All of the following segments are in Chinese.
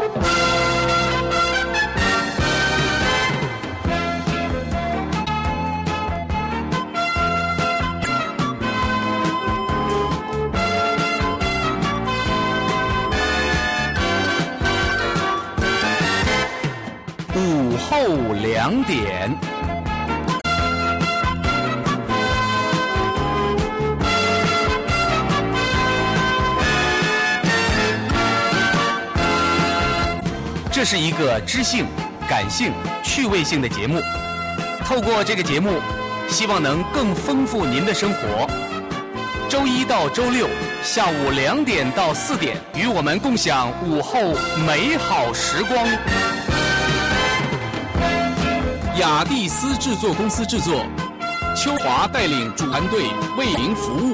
午后2点。这是一个知性、感性、趣味性的节目。透过这个节目，希望能更丰富您的生活。周一到周六下午2点到4点，与我们共享午后美好时光。雅蒂斯制作公司制作，秋华带领主团队为您服务。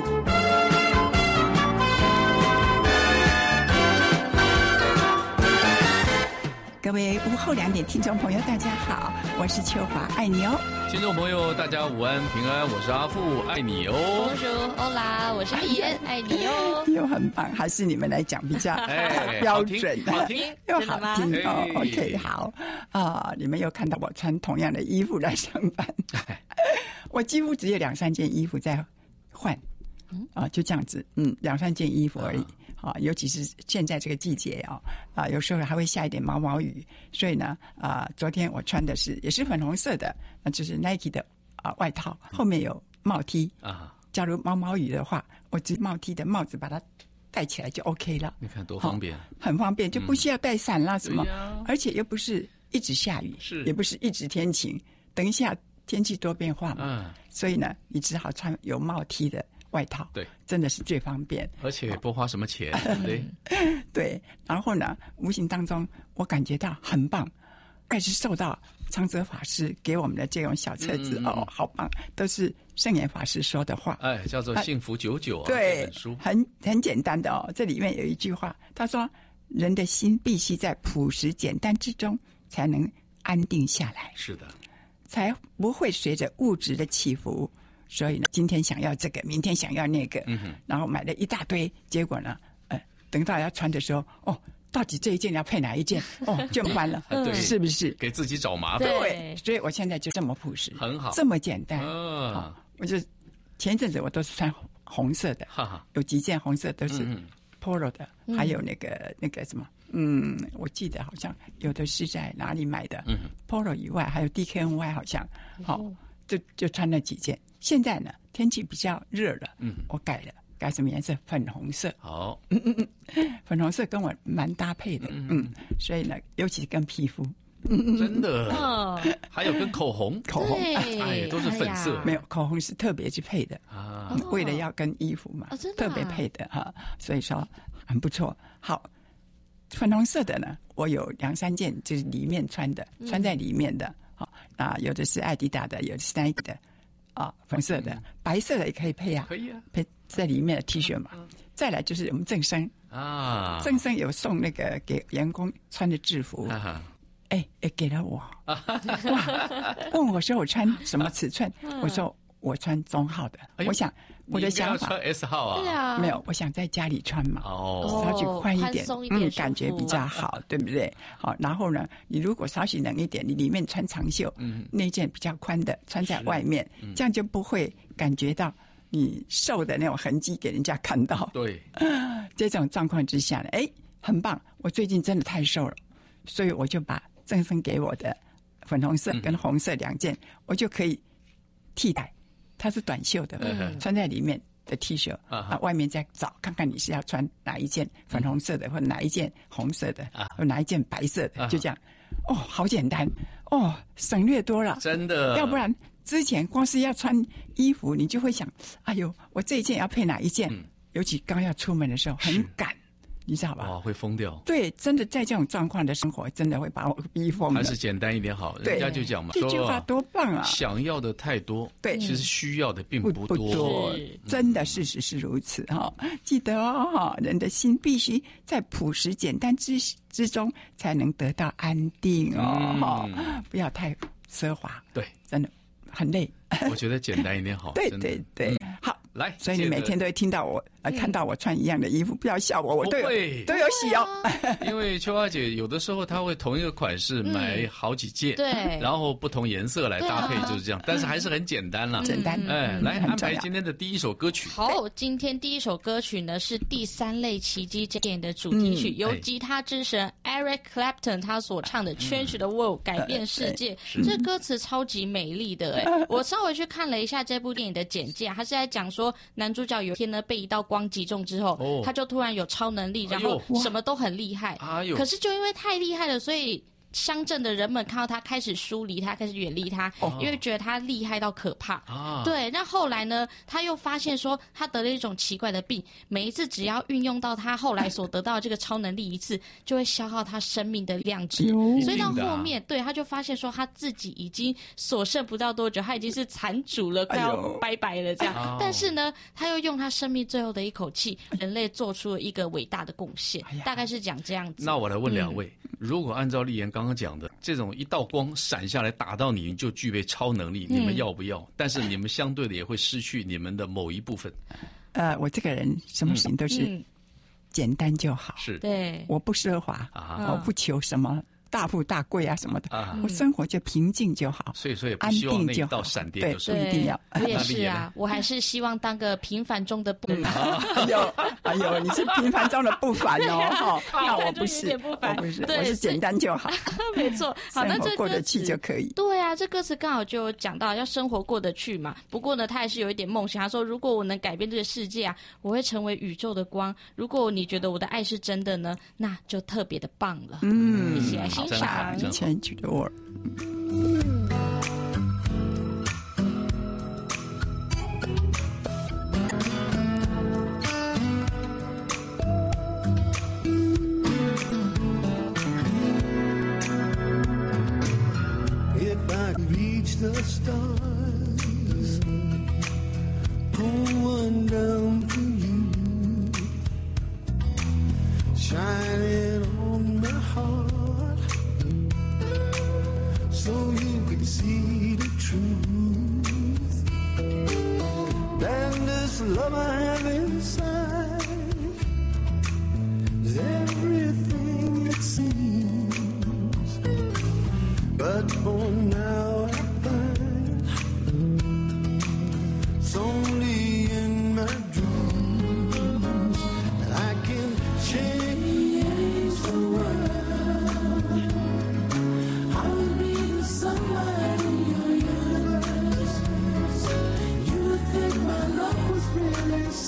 各位午后2点听众朋友，大家好，我是秋华，爱你哦。 听众朋友，大家午安平安，我是阿富，爱你哦。 公主欧拉，我是碧妍，爱你哦。 又很棒，还是你们来讲比较标准， 好听， 又好听哦。OK， 好你们又看到我穿同样的衣服来上班，我几乎只有2-3件衣服在换，就这样子，2-3件衣服而已。尤其是现在这个季节有时候还会下一点毛毛雨，所以呢昨天我穿的也是粉红色的，就是 Nike 的外套，后面有帽 T 假如毛毛雨的话，我只帽 T 的帽子把它戴起来就 OK 了。 你看多方便， 很方便，就不需要带伞啦什么，而且又不是一直下雨，也不是一直天晴，等一下天气多变化嘛，所以呢你只好穿有帽 T 的外套， 对，真的是最方便， 而且不花什么钱，对对。然后呢，无形当中我感觉到很棒，还是受到长泽法师给我们的这种小册子好棒，都是圣严法师说的话， 叫做幸福99 对， 这本书很简单的这里面有一句话，他说人的心必须在朴实简单之中才能安定下来， 是的， 才不会随着物质的起伏。所以呢，今天想要这个，明天想要那个，然后买了一大堆，结果呢，等到要穿的时候，到底这一件要配哪一件？就翻了，是不是？ 给自己找麻烦。 对，所以我现在就这么朴实， 很好， 这么简单。我就前一阵子我都是穿红色的，有几件红色都是 Polo 的，还有那个什么，我记得好像有的是在哪里买的，Polo 以外还有 DKNY 好像，就穿了几件。现在呢，天气比较热了，我改什么颜色？粉红色。 好， 粉红色跟我蛮搭配的，所以呢，尤其是跟皮肤， 真的，还有跟口红，都是粉色， 没有口红是特别去配的为了要跟衣服嘛，特别配的所以说很不错。好，粉红色的呢，我有2-3件，就是里面穿在里面的，有的是艾迪达的，有的是 Nike 的。粉色的，白色的也可以配啊， 可以啊， 配在里面的 T 恤嘛。再来就是我们正生正生有送那个给员工穿的制服，也给了我，问我说我穿什么尺寸，我说我穿中号的，我想我的想法穿 S 号啊， 对啊， 没有，我想在家里穿嘛，稍许宽一点，感觉比较好，对不对？好，然后呢，你如果稍许冷一点，你里面穿长袖，那件比较宽的穿在外面，这样就不会感觉到你瘦的那种痕迹给人家看到。 对， 这种状况之下呢，很棒，我最近真的太瘦了，所以我就把郑生给我的粉红色跟红色2件，我就可以替代。它是短袖的，穿在里面的 T 恤外面再找看看你是要穿哪一件粉红色的，或者哪一件红色的，或哪一件白色的，就这样。好简单省略多了， 真的。 要不然之前光是要穿衣服，你就会想，哎呦，我这一件要配哪一件？尤其刚要出门的时候很赶，你知道吧？ 会疯掉。 对，真的在这种状况的生活，真的会把我逼疯了。 还是简单一点好，人家就讲嘛， 这句话多棒啊！ 想要的太多，对，其实需要的并不多，真的事实是如此记得人的心必须在朴实简单之中才能得到安定不要太奢华， 对， 真的很累。 我觉得简单一点好。 对对对，好。 来， 所以你每天都会听到我看到我穿一样的衣服，不要笑我，我都有洗哦。 因为秋花姐有的时候她会同一个款式买好几件， 对， 然后不同颜色来搭配，就是这样。但是还是很简单啦， 简单。 来安排今天的第一首歌曲。 好，今天第一首歌曲呢是第3类奇迹电影的主题曲，由吉他之神 Eric Clapton 他所唱的《Change the World》改变世界。这歌词超级美丽的我稍微去看了一下这部电影的简介，他是在讲说男主角有一天呢被一道光击中之后，他就突然有超能力，然后什么都很厉害。可是就因为太厉害了，所以乡镇的人们看到他开始疏离他，开始远离他，因为觉得他厉害到可怕。对，那后来呢，他又发现说他得了一种奇怪的病，每一次只要运用到他后来所得到的这个超能力一次，就会消耗他生命的量值。所以到后面，对，他就发现说他自己已经所剩不到多久，他已经是残主了，快要拜拜了这样。但是呢，他又用他生命最后的一口气，人类做出了一个伟大的贡献，大概是讲这样子。 那我来问两位，如果按照丽妍刚刚讲的这种一道光闪下来打到你就具备超能力，你们要不要？但是你们相对的也会失去你们的某一部分。 我这个人什么事情都是简单就好， 是对， 我不奢华我不求什么大富大贵啊什么的，我生活就平静就好， 所以也不希望那一道闪电就是不一定要。 我也是啊，我还是希望当个平凡中的不凡。 哎呦，你是平凡中的不凡哦，那我不是，我是简单就好。 没错，好，那这生活过得去就可以。 对啊，这歌词刚好就讲到要生活过得去嘛。不过呢，他还是有一点梦想。他说，如果我能改变这个世界啊，我会成为宇宙的光。如果你觉得我的爱是真的呢，那就特别的棒了。一起来欣赏 Change the World。 The stars, pull one down for you, shine it on my heart, so you can see the truth. And this love I have inside is everything it seems, but for now it's only in my dreams that I can change the world. I'll be the sunlight in your universe. You think my love was really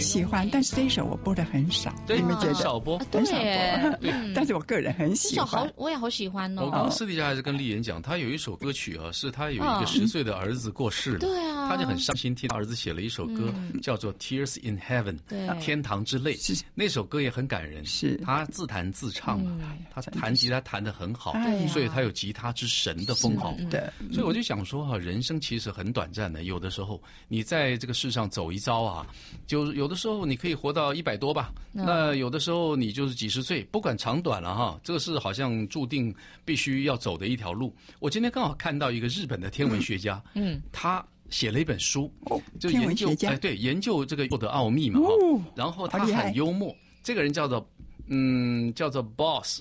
喜欢，但是这一首我播的很少， 对， 你们觉得？ 少播。 很少对播，但是我个人很喜欢。 我也好喜欢哦。 我刚刚私底下还是跟丽妍讲，他有一首歌曲啊，是他有一个10岁的儿子过世了， 对啊， 他就很伤心，替他儿子写了一首歌，叫做《Tears in Heaven》，天堂之泪。那首歌也很感人， 是他自弹自唱嘛，他弹吉他弹得很好，所以他有吉他之神的封号。 对， 所以我就想说哈，人生其实很短暂的，有的时候你在这个世上走一遭啊，就有的时候你可以活到100多吧，那有的时候你就是几十岁，不管长短了哈，这个是好像注定必须要走的一条路。我今天刚好看到一个日本的天文学家，他写了一本书，就研究对研究这个的奥秘嘛，然后他很幽默，这个人叫做Boss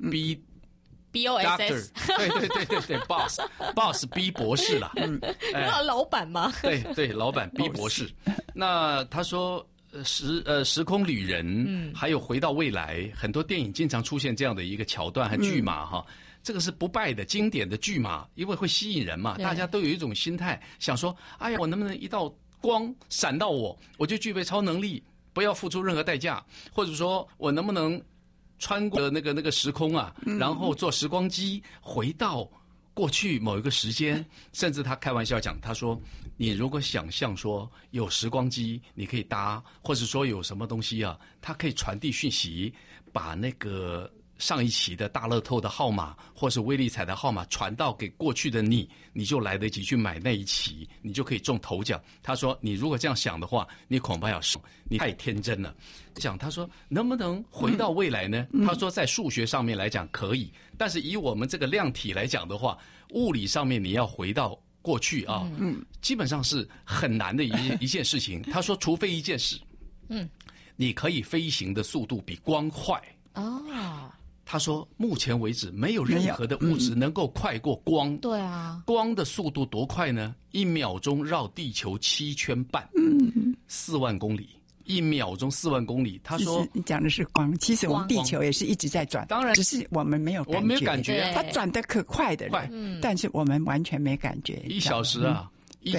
BOSS， 对 ，Boss B 博士啦， 老板吗？ 对，老板 B 博士。那他说，时空旅人，还有回到未来，很多电影经常出现这样的一个桥段和剧码哈。这个是不败的经典的剧码，因为会吸引人嘛，大家都有一种心态，想说，哎呀，我能不能一道光闪到我就具备超能力，不要付出任何代价，或者说我能不能穿过那个时空啊，然后坐时光机回到过去某一个时间，甚至他开玩笑讲，他说你如果想象说有时光机你可以搭，或者说有什么东西啊，它可以传递讯息，把那个上一期的大乐透的号码或是威力彩的号码传到给过去的你就来得及去买那一期，你就可以中头奖。他说你如果这样想的话，你恐怕要输，你太天真了。他说能不能回到未来呢？他说在数学上面来讲可以，但是以我们这个量体来讲的话，物理上面你要回到过去啊，基本上是很难的一件事情。他说除非一件事，你可以飞行的速度比光快。他说目前为止没有任何的物质能够快过光。 对啊， 光的速度多快呢？1秒钟绕地球7圈半，4万公里。1秒钟4万公里。他说你讲的是光，其实我们地球也是一直在转， 当然只是我们没有感觉，它转得可快的了，但是我们完全没感觉。 1小时啊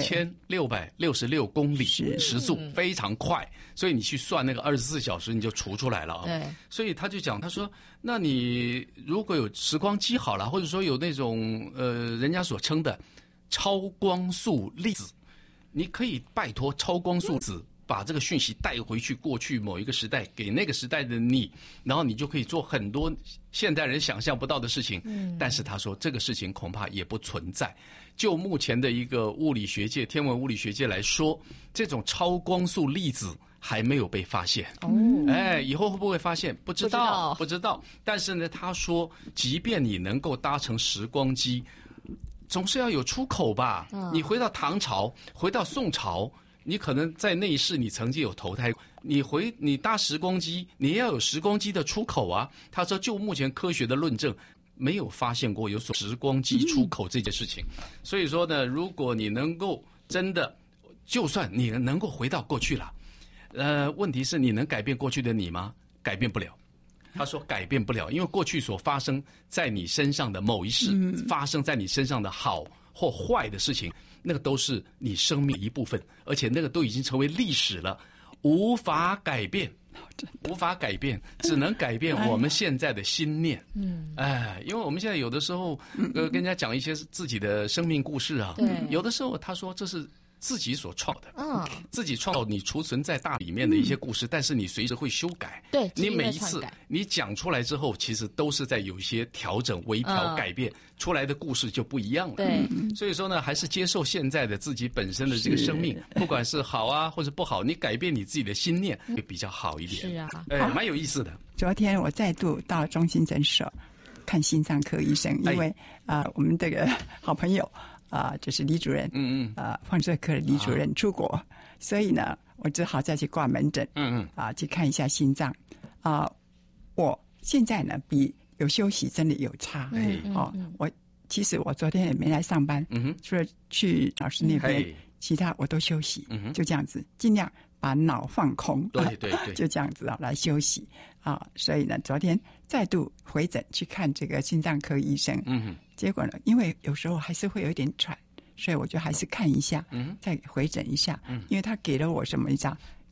，1666公里时速，非常快，所以你去算那个24小时，你就除出来了啊。 对， 所以他就讲，他说，那你如果有时光机好了，或者说有那种人家所称的超光速粒子，你可以拜托超光速子把这个讯息带回去过去某一个时代，给那个时代的你，然后你就可以做很多现代人想象不到的事情。但是他说这个事情恐怕也不存在。就目前的一个物理学界、天文物理学界来说，这种超光速粒子还没有被发现。以后会不会发现？不知道。但是呢，他说，即便你能够搭乘时光机，总是要有出口吧？你回到唐朝，回到宋朝，你可能在那一世你曾经有投胎，你搭时光机，你也要有时光机的出口啊。他说，就目前科学的论证，没有发现过有时光机出口这件事情。所以说呢，如果你能够真的，就算你能够回到过去了，问题是你能改变过去的你吗？改变不了。他说改变不了，因为过去所发生在你身上的某一事，发生在你身上的好或坏的事情，那个都是你生命的一部分，而且那个都已经成为历史了，无法改变。只能改变我们现在的心念。因为我们现在有的时候跟人家讲一些自己的生命故事啊，有的时候他说这是自己所创的，自己创造你储存在大里面的一些故事，但是你随时会修改。 对， 你每一次你讲出来之后，其实都是在有一些调整、微调、改变出来的故事就不一样了。 对， 所以说呢，还是接受现在的自己本身的这个生命，不管是好啊或者不好，你改变你自己的心念会比较好一点。 是啊， 蛮有意思的。 昨天我再度到中心诊所看心脏科医生，因为我们这个好朋友。就是李主任，放射科的李主任出国，所以呢，我只好再去挂门诊，去看一下心脏。我现在呢，比有休息真的有差。其实我昨天也没来上班，除了去老师那边，其他我都休息，就这样子，尽量把脑放空， 对， 就这样子来休息所以呢，昨天再度回诊去看这个心脏科医生，结果呢，因为有时候还是会有一点喘，所以我就还是看一下，再回诊一下，因为他给了我什么一张，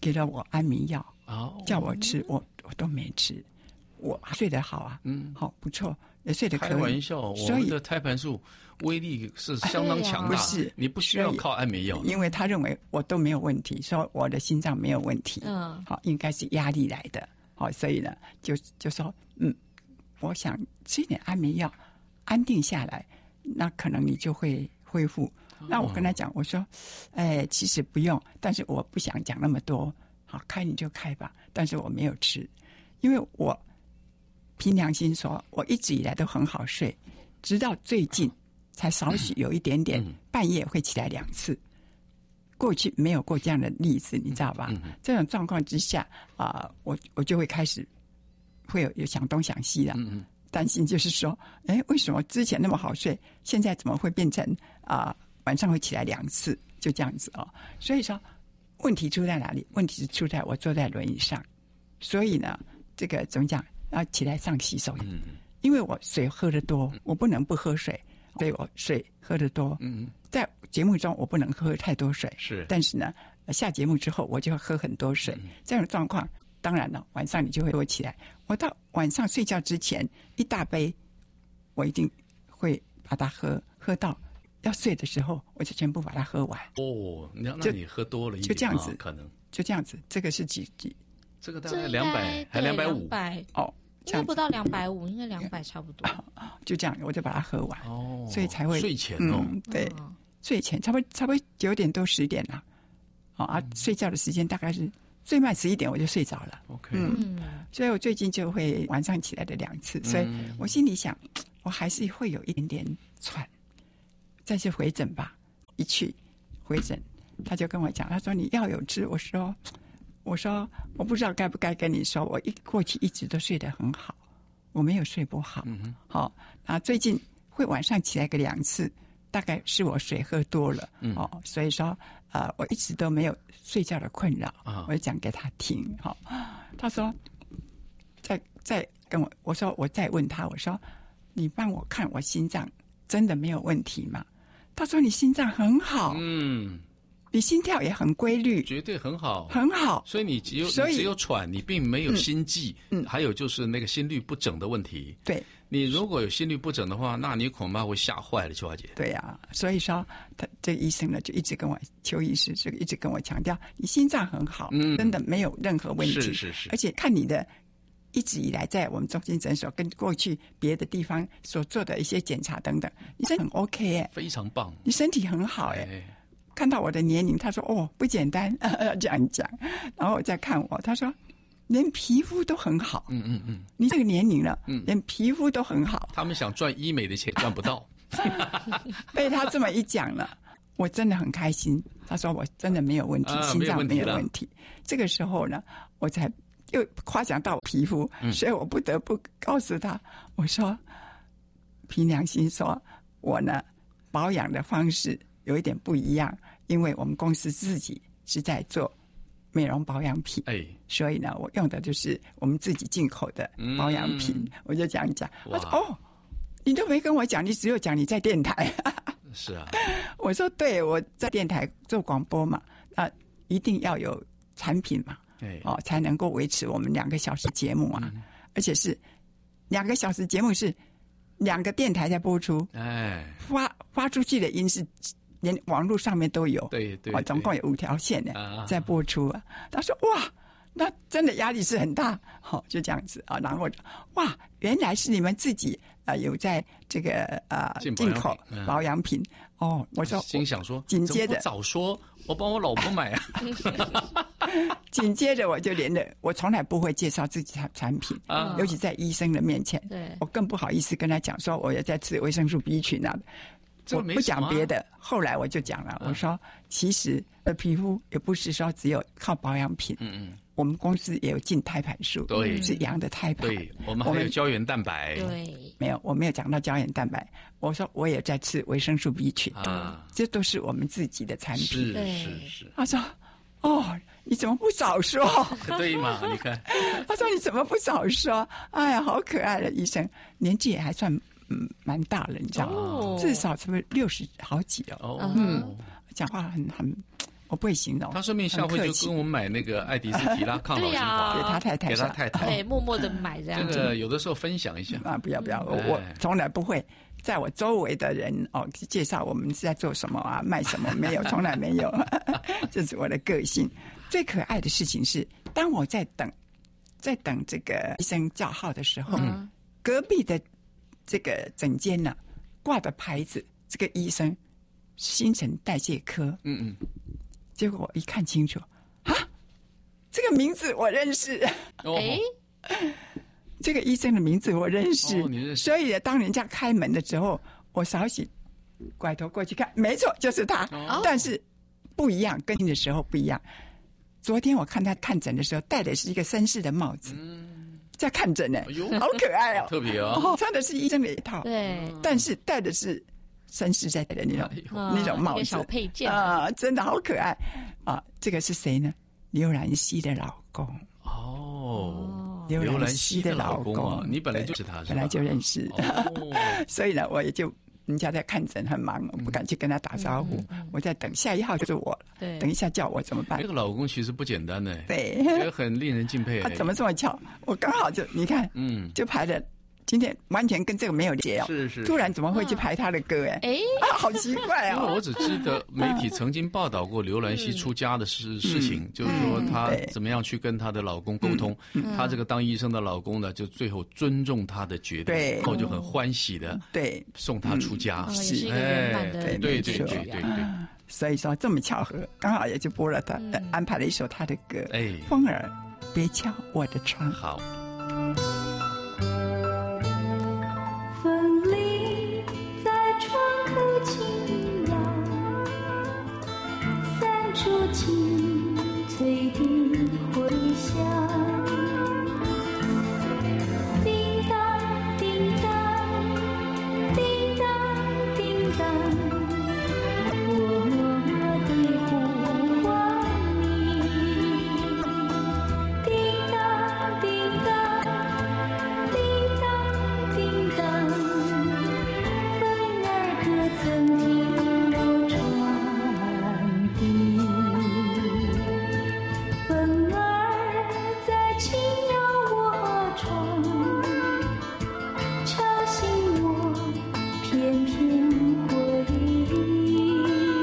给了我安眠药， 哦， 叫我吃，我都没吃，我睡得好啊，好不错，也睡得可以。 开玩笑，我们的胎盘素威力是相当强大， 不是你不需要靠安眠药， 因为他认为我都没有问题，说我的心脏没有问题，好，应该是压力来的，好，所以呢，就说我想吃一点安眠药，安定下来，那可能你就会恢复。那我跟他讲，我说，其实不用，但是我不想讲那么多，好，开你就开吧，但是我没有吃，因为我凭良心说，我一直以来都很好睡，直到最近才少许有一点点半夜会起来2次，过去没有过这样的例子，你知道吧？这种状况之下我就会开始会有想东想西的，担心就是说，为什么之前那么好睡，现在怎么会变成晚上会起来2次，就这样子哦。所以说，问题出在哪里？问题是出在我坐在轮椅上，所以呢，这个怎么讲？要起来上洗手，因为我水喝得多，我不能不喝水，所以我水喝得多。在节目中我不能喝太多水， 是， 但是呢，下节目之后我就要喝很多水。这种状况，当然了，晚上你就会多起来。我到晚上睡觉之前1大杯，我一定会把它喝到要睡的时候，我就全部把它喝完。 哦，那你喝多了一点， 就这样子， 可能就这样子。这个是几？ 这个大概200还250 哦， 应该不到250，应该200差不多。 就这样，我就把它喝完。 哦， 所以才会睡前哦， 对，睡前差不多9点多10点了。睡觉的时间大概是最慢11点我就睡着了。 OK， 所以我最近就会晚上起来的2次，所以我心里想，我还是会有一点点喘，再去回诊吧。一去回诊，他就跟我讲，他说你药有吃，我说我不知道该不该跟你说，我过去一直都睡得很好，我没有睡不好。好，最近会晚上起来个2次，大概是我水喝多了。所以说我一直都没有睡觉的困扰。我就讲给他听。他说再跟我说我再问他，我说你帮我看我心脏真的没有问题吗？他说你心脏很好。你心跳也很规律， 绝对很好， 很好。 所以你只有喘，你并没有心悸。还有就是那个心律不整的问题。 对， 你如果有心律不整的话，那你恐怕会吓坏了，秋华姐。 对呀，所以说他这个医生呢，就一直跟我邱医师这个一直跟我强调，你心脏很好，真的没有任何问题。 是， 而且看你的一直以来在我们中心诊所跟过去别的地方所做的一些检查等等，你真的很 OK 非常棒， 你身体很好看到我的年龄，他说不简单，这样讲。然后我再看我，他说连皮肤都很好。你这个年龄了，连皮肤都很好。 他们想赚医美的钱赚不到。 被他这么一讲了，我真的很开心。他说我真的没有问题，心脏没有问题。这个时候呢，我才又夸奖到皮肤，所以我不得不告诉他，我说凭良心说，我呢保养的方式有一点不一样，因为我们公司自己是在做美容保养品，所以呢，我用的就是我们自己进口的保养品。我就这样讲，他说你都没跟我讲，你只有讲你在电台。 是啊， 我说对，我在电台做广播嘛，一定要有产品嘛，才能够维持我们2个小时节目啊，而且是2个小时节目是2个电台在播出，发出去的音是连网络上面都有， 对， 总共有5条线在播出啊。他说哇，那真的压力是很大，就这样子啊。然后哇，原来是你们自己有在这个进口保养品哦。我说心想说， 紧接着早说，我帮我老婆买啊。 紧接着我就我从来不会介绍自己的产品，尤其在医生的面前，我更不好意思跟他讲说我有在吃维生素 B 群啊。我不讲别的，后来我就讲了，我说其实皮肤也不是说只有靠保养品，我们公司也有进胎盘素， 对， 是羊的胎盘， 对，我们还有胶原蛋白， 对， 没有，我没有讲到胶原蛋白，我说我也在吃维生素 B 群，这都是我们自己的产品， 是。 他说你怎么不早说？ 对嘛？你看， 他说你怎么不早说？哎呀，好可爱的医生，年纪也还算蛮大了，你知道吗？至少是不是60好几了？讲话我不会形容。 他顺便下回就跟我们买那个爱迪斯提拉抗老精华， 给他太太， 给他太太， 对，默默的买这样。 这个有的时候分享一下啊，不要，我从来不会在我周围的人介绍我们是在做什么啊，卖什么，没有，从来没有，这是我的个性。最可爱的事情是，当我在等这个医生叫号的时候，隔壁的这个诊间呢挂的牌子，这个医生新陈代谢科，结果我一看清楚，啊，这个名字我认识，这个医生的名字我认识， 你认识， 所以当人家开门的时候，我稍许拐头过去看，没错，就是他，但是不一样，跟的时候不一样。昨天我看他看诊的时候，戴的是一个绅士的帽子，在看诊呢，好可爱哦， 特别哦， 穿的是医生的一套， 对， 但是戴的是绅士在戴的那种帽子， 小配件啊，真的好可爱啊！这个是谁呢？刘兰熙的老公刘兰熙的老公， 你本来就是他， 本来就认识，所以呢，我也就。人家在看诊很忙，不敢去跟他打招呼。我在等下一号就是我了，等一下叫我怎么办？ 这个老公其实不简单呢， 对， 也很令人敬佩。 他怎么这么巧？我刚好就你看，就排的。今天完全跟这个没有接哦， 是， 突然怎么会去排他的歌？好奇怪哦！ 因为我只记得媒体曾经报道过刘兰熙出家的事情，就是说她怎么样去跟她的老公沟通，她这个当医生的老公呢，就最后尊重她的决定，然后就很欢喜的送她出家， 是一个圆满的对。 所以说这么巧合，刚好也就播了他安排了一首他的歌，风儿别敲我的窗。 好。 风铃在窗口轻摇，散出清脆的回响。叮当叮当，叮当叮当，我默默地呼唤你。叮当叮当，叮当叮当，风儿可曾听我传递？风儿在轻摇我窗，敲醒我片片回忆。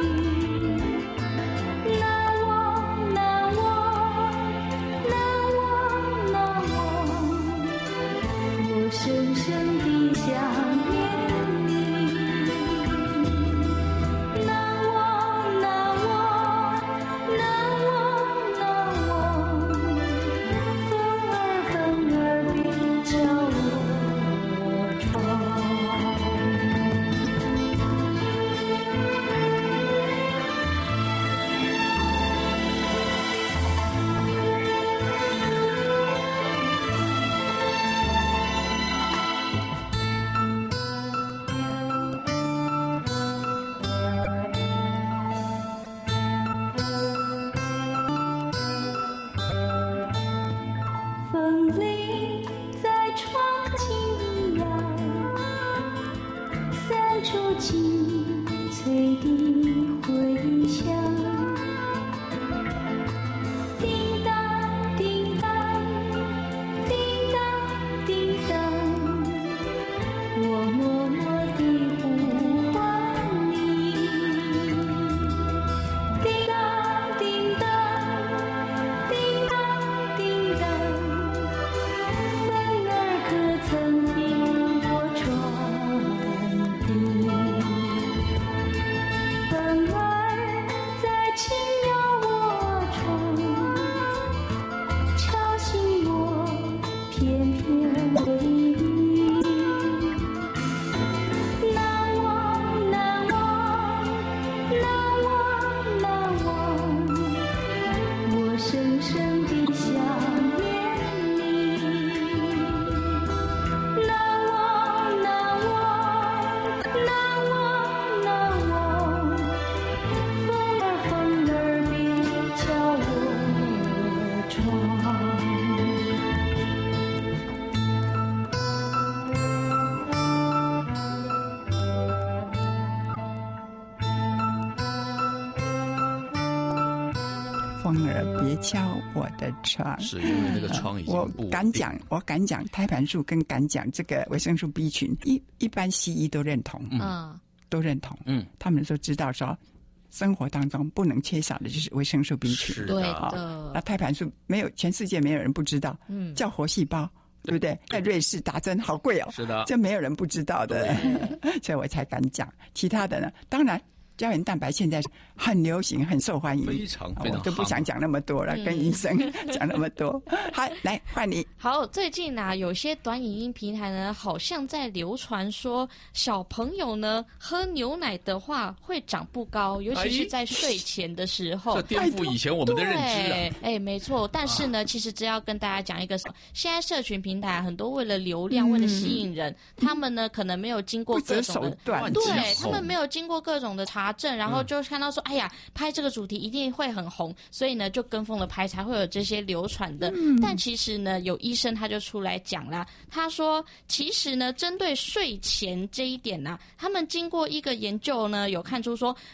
难忘难忘难忘难忘，我深深地想念你。难忘难忘难忘难忘，风儿别敲我窗。风铃在窗轻摇，散出清脆的回响。叮当叮当，叮当叮当，我默默地呼唤你。叮当叮当，叮当叮当，风儿可曾听我传递？风儿风儿别敲我的窗。 是因为那个窗已经我不敢讲，胎盘素跟敢讲这个维生素 B 群，一般西医都认同，都认同，他们都知道说，生活当中不能缺少的就是维生素 B 群， 是对的， 的。 那胎盘素没有，全世界没有人不知道，叫活细胞，对不对？在瑞士打针好贵哦， 是的， 这没有人不知道的，所以我才敢讲。其他的呢，当然胶原蛋白现在很流行，很受欢迎， 非常非常我都不想讲那么多了，跟医生讲那么多。好，来换你。 好，最近啊，有些短影音平台呢，好像在流传说，小朋友呢喝牛奶的话会长不高，尤其是在睡前的时候。 这颠覆以前我们的认知对， 啊！ 哎，没错。但是呢，其实只要跟大家讲一个，现在社群平台很多为了流量，为了吸引人，他们呢可能没有经过不择手各种的。 段， 对他们没有经过各种的查证，然后就看到说，哎呀，拍这个主题一定会很红，所以呢就跟风的拍，才会有这些流传的。但其实呢，有医生他就出来讲啦，他说，其实呢，针对睡前这一点呢，他们经过一个研究呢，有看出说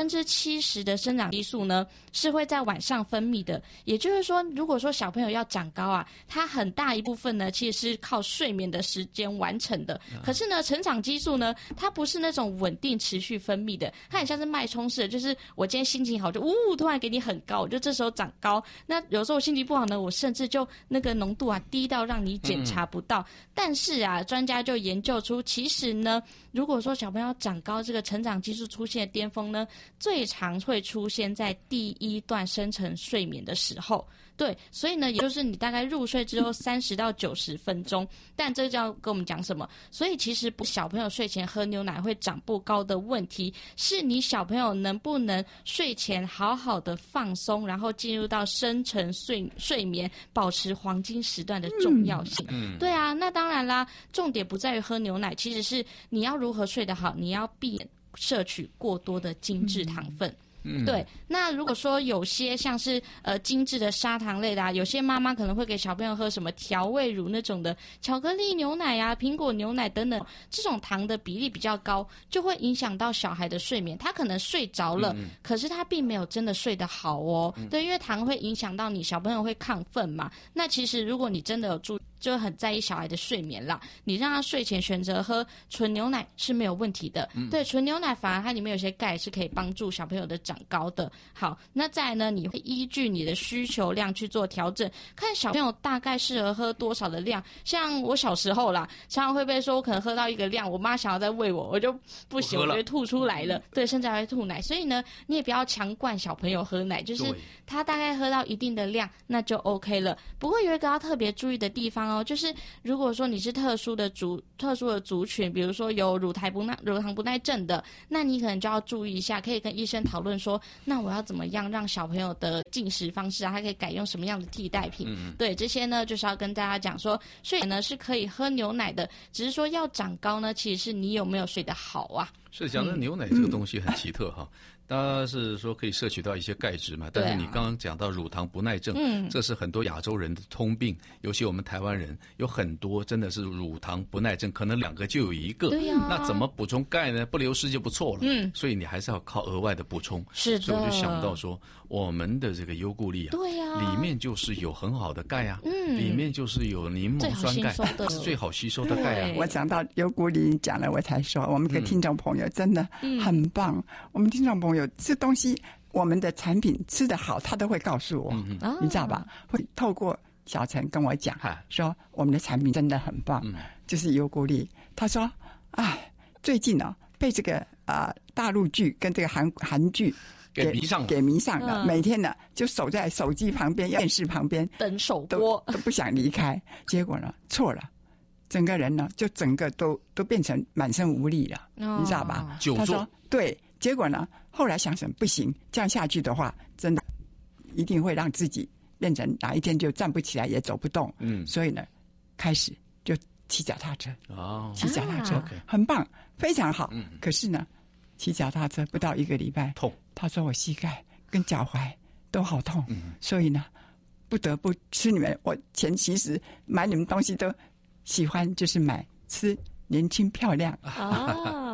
70%的生长激素呢是会在晚上分泌的。也就是说，如果说小朋友要长高啊，他很大一部分呢其实是靠睡眠的时间完成的。可是呢，成长激素呢，它不是那种稳定持续分泌的，它很像是脉冲式的，就是我今天心情好就突然给你很高，我就这时候长高。那有时候我心情不好呢，我甚至就那个浓度啊低到让你检查不到。但是啊，专家就研究出，其实呢，如果说小朋友长高，这个成长激素出现的巅峰呢，最常会出现在第一段深层睡眠的时候。对，所以呢，也就是你大概入睡之后30到90分钟，但这就要跟我们讲什么？所以其实小朋友睡前喝牛奶会长不高的问题，是你小朋友能不能睡前好好的放松，然后进入到深层睡眠，保持黄金时段的重要性。对啊，那当然啦，重点不在于喝牛奶，其实是你要如何睡得好，你要避免摄取过多的精致糖分。对，那如果说有些像是精致的砂糖类的啊，有些妈妈可能会给小朋友喝什么调味乳那种的巧克力牛奶啊、苹果牛奶等等，这种糖的比例比较高，就会影响到小孩的睡眠。他可能睡着了，可是他并没有真的睡得好哦。对，因为糖会影响到你小朋友会亢奋嘛。那其实如果你真的有就很在意小孩的睡眠啦，你让他睡前选择喝纯牛奶是没有问题的。对，纯牛奶反而它里面有些钙是可以帮助小朋友的长高的。好，那再来呢，你会依据你的需求量去做调整，看小朋友大概适合喝多少的量。像我小时候啦，常常会被说我可能喝到一个量，我妈想要再喂我就不行，我就会吐出来了。对，甚至还会吐奶。所以呢，你也不要强灌小朋友喝奶，就是他大概喝到一定的量，那就 OK 了。不过有一个要特别注意的地方哦，就是如果说你是特殊的族群，比如说有乳糖不耐症的，那你可能就要注意一下，可以跟医生讨论说，那我要怎么样让小朋友的进食方式啊，他可以改用什么样的替代品？对，这些呢就是要跟大家讲说，睡前呢是可以喝牛奶的，只是说要长高呢，其实是你有没有睡得好啊。 是讲的牛奶这个东西很奇特哈，它是说可以摄取到一些钙质嘛，但是你刚刚讲到乳糖不耐症，这是很多亚洲人的通病，尤其我们台湾人有很多真的是乳糖不耐症，可能2个就有1个。 对啊， 那怎么补充钙呢？不流失就不错了。所以你还是要靠额外的补充。 是的， 所以我就想到说，我们的这个优固力啊， 对啊， 里面就是有很好的钙啊，里面就是有柠檬酸钙，是最好吸收的钙啊。 我讲到优固力讲了，我才说我们的听众朋友真的很棒。我们听众朋友吃东西，我们的产品吃得好，他都会告诉我，你知道吧？会透过小陈跟我讲，说我们的产品真的很棒，就是优固力。他说，哎，最近被这个大陆剧跟这个韩剧给迷上了，每天呢就守在手机旁边、电视旁边等首播， 都不想离开。结果呢，错了。整个人呢，就整个都变成满身无力了，你知道吧？他说对，结果呢，后来想想不行，这样下去的话，真的一定会让自己变成哪一天就站不起来也走不动。所以呢，开始就骑脚踏车。骑脚踏车很棒，非常好。可是呢，骑脚踏车不到1个礼拜， 痛。 他说我膝盖跟脚踝都好痛，所以呢，不得不吃你们。我其实买你们东西都喜欢，就是买吃年轻漂亮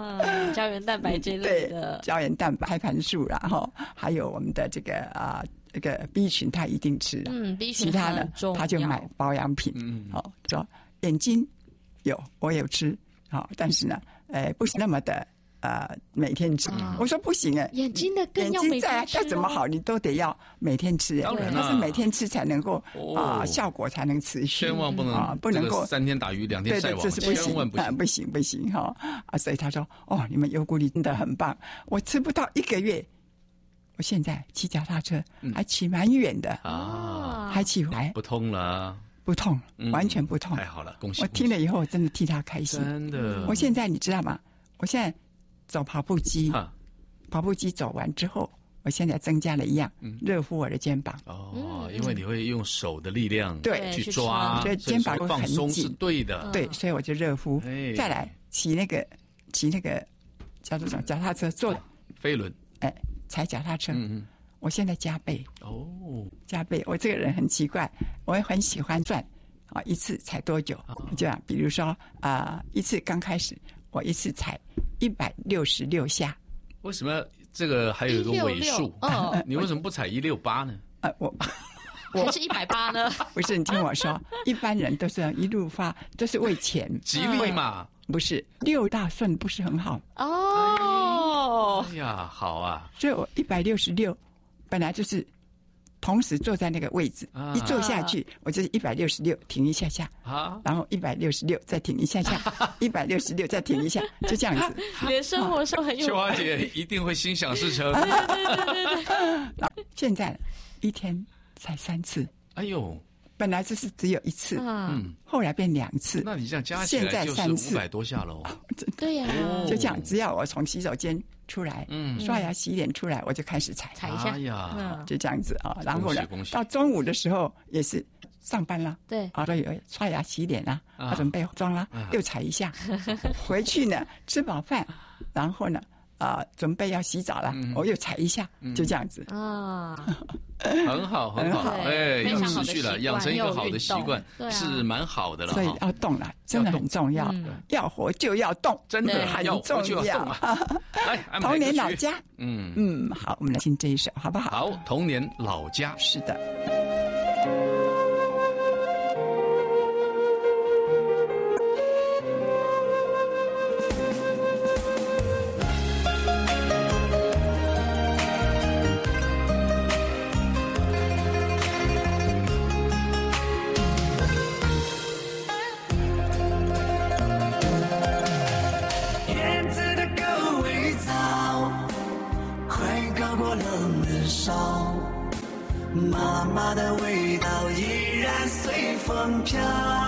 胶原蛋白这类的， 对，胶原蛋白、胎盘素，然后还有我们的这个这个 B 群他一定吃了， ，B 群其他的很重要他就买保养品。好，说眼睛我有吃，好，但是呢，不是那么的每天吃。我说不行眼睛的更要每天吃再怎么好，你都得要每天吃。 当然但是每天吃才能够效果才能持续， 千万不能不能够 3天打鱼2天晒网， 这是不行， 千万不行， 不行哈所以他说你们优骨力真的很棒，我吃不到1个月，我现在骑脚踏车还骑蛮远的还骑回来不痛了。 不痛，完全不痛， 太好了，恭喜！ 我听了以后，我真的替他开心。 真的， 我现在你知道吗？我现在走跑步机，跑步机走完之后，我现在增加了一样，热敷我的肩膀。 因为你会用手的力量去抓， 所以肩膀会放很紧， 松是对的。 对，所以我就热敷。再来骑那个叫做什么脚踏车，坐飞轮， 踩脚踏车。我现在加倍加倍。我这个人很奇怪，我也很喜欢转一次踩多久？这样，比如说一次刚开始，我一次踩166下。 为什么这个还有一个尾数？你为什么不踩168呢？ 我还是180呢？ 不是，你听我说，一般人都是一路发，都是为钱， 吉利嘛。 不是6大顺不是很好哎呀，好啊！ 所以我166。本来就是同时坐在那个位置，一坐下去，我就是166停一下下，然后166再停一下下，166再停一下，就这样子。 连生活上很有。 秋华姐一定会心想事成。 对。现在一天才3次。 哎呦！ 本来就是只有1次，后来变2次。 那你这样加起来就是500多下喽。 对呀， 就这样，只要我从洗手间出来，刷牙洗脸出来，我就开始踩一下， 就这样子然后呢，到中午的时候也是上班啦， 对， 都有刷牙洗脸啦，准备妆啦，又踩一下，回去呢吃饱饭，然后呢准备要洗澡了，我又踩一下，就这样子很好很好，要持续了，养成一个好的习惯是蛮好的了。 所以要动了，真的很重要，要活就要动， 真的很重要。 来， 童年老家，好，我们来听这一首好不好？ 好，童年老家， 是的。 妈妈的味道依然随风飘。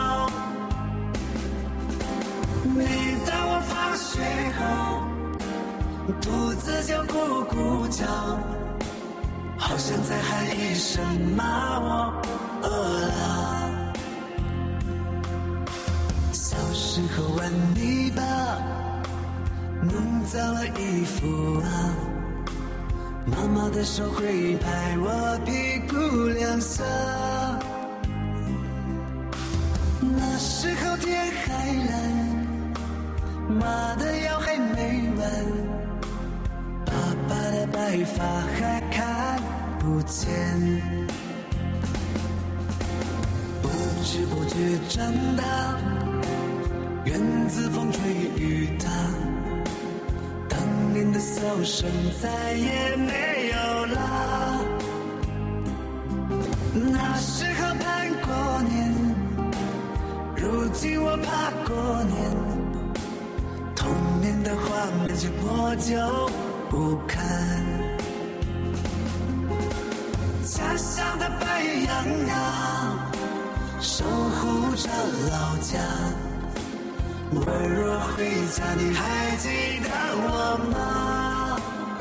每当我放学后，肚子就咕咕叫，好像在喊一声妈，我饿了。小时候玩泥巴，弄脏了衣服妈妈的手会拍我屁股2下，那时候天还蓝，妈的腰还没弯，爸爸的白发还看不见，不知不觉长大，院子风吹雨打，当年的笑声再也没有了。那时候盼过年，如今我怕过年，童年的画面就破旧不堪。家乡的白杨呀，守护着老家。我若回家，你还记得我吗？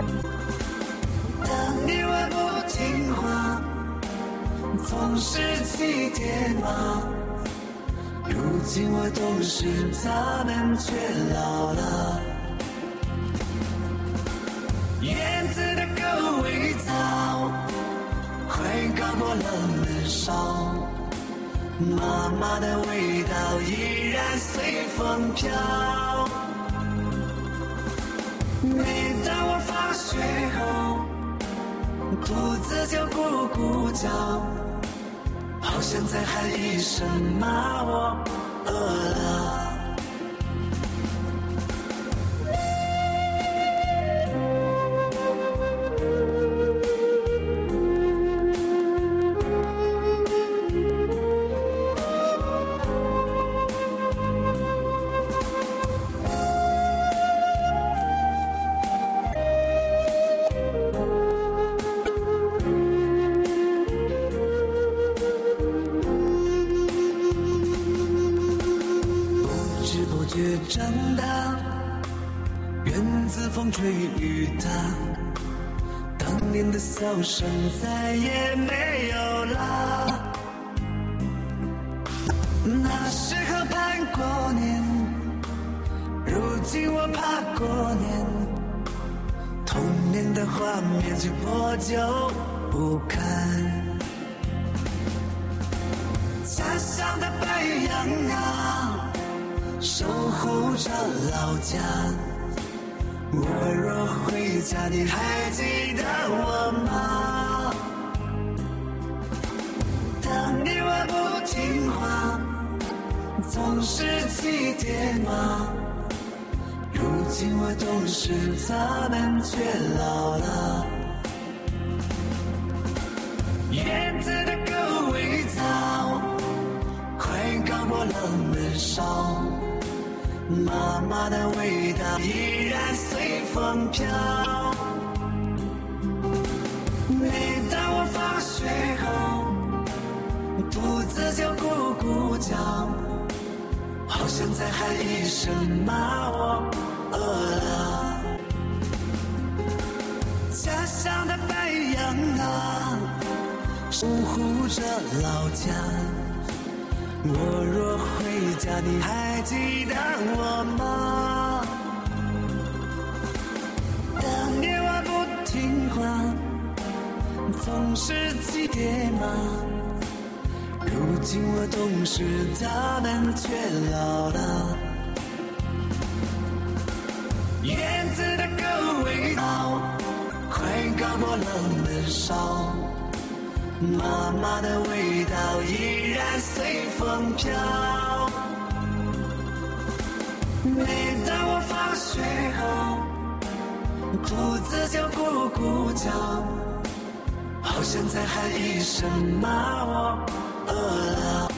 当年我不听话，总是气爹妈，如今我懂事，他们却老了。院子的狗尾草，快高过了门梢，妈妈的味道依然随风飘。每当我放学后， 肚子就咕咕叫，好像在喊一声妈，我饿了。长大，院子风吹雨打，当年的笑声再也没有了。那时候盼过年，如今我怕过年，童年的画面却破旧不堪。家乡的白杨啊，守护着老家，我若回家，你还记得我吗？当年我不听话，总是气爹妈，如今我懂事，他们却老了。院子的狗尾草，快搞过了闷烧，妈妈的味道依然随风飘。每当我放学后，肚子就咕咕叫，好像在喊一声妈，我饿了。家乡的白杨啊，守护着老家，我若回家，你还记得我吗？当年我不听话，总是气爹妈，如今我懂事，他们却老了。院子的狗尾草，快搞过了闷烧，妈妈的味道依然随风飘。每当我放学后，肚子就咕咕叫，好像在喊一声妈，我饿了。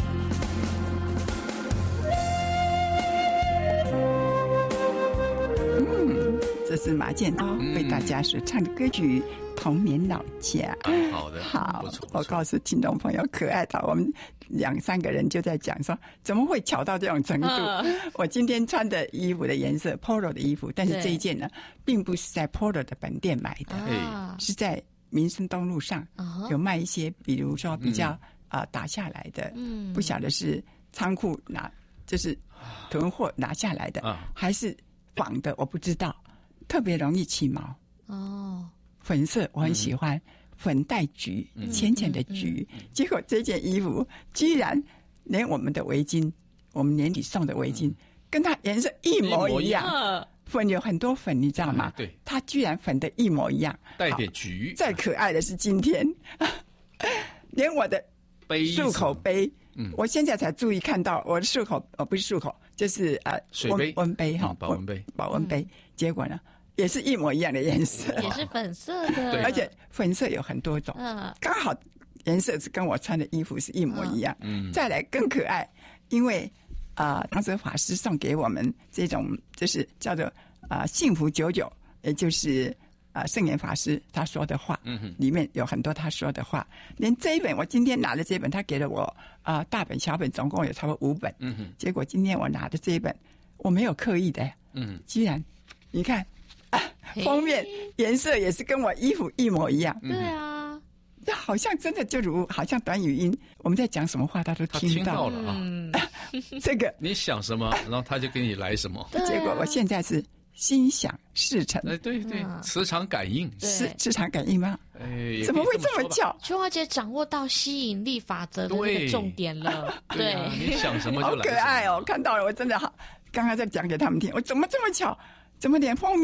这是马建涛为大家所唱的歌曲《童年老家》。 好的， 好不错， 我告诉听众朋友，可爱到我们2-3个人就在讲说，怎么会巧到这种程度？我今天穿的衣服的颜色 Polo 的衣服，但是这一件呢，并不是在 Polo 的本店买的，是在民生东路上有卖一些，比如说比较打下来的，不晓得是仓库拿，就是囤货拿下来的，还是仿的，我不知道。特别容易起毛哦，粉色我很喜欢，粉带橘，浅浅的橘。结果这件衣服居然连我们的围巾，我们年底送的围巾，跟它颜色一模一样。粉有很多粉，你知道吗？ 对， 它居然粉的一模一样， 带点橘。 再可爱的是今天，连我的漱口杯。我现在才注意看到我的漱口，不是漱口，就是水杯、 温杯哈， 保温杯， 保温杯。结果呢，也是一模一样的颜色， 也是粉色的， 而且粉色有很多种，刚好颜色是跟我穿的衣服是一模一样。再来更可爱，因为唐泽法师送给我们这种就是叫做幸福99，也就是圣严法师他说的话，里面有很多他说的话。连这一本我今天拿的这一本，他给了我大本小本总共有差不多5本，结果今天我拿的这一本我没有刻意的，居然你看封面颜色也是跟我衣服一模一样。 对啊， 好像真的就如好像短语音，我们在讲什么话他都听到了啊。 这个你想什么，然后他就给你来什么。 结果我现在是心想事成。 对，磁场感应是磁场感应吗？怎么会这么巧？ 秋华姐掌握到吸引力法则的那个重点了。 对，你想什么就来什么。 好可爱哦！看到了，我真的好，刚刚在讲给他们听，我怎么这么巧？怎么连封面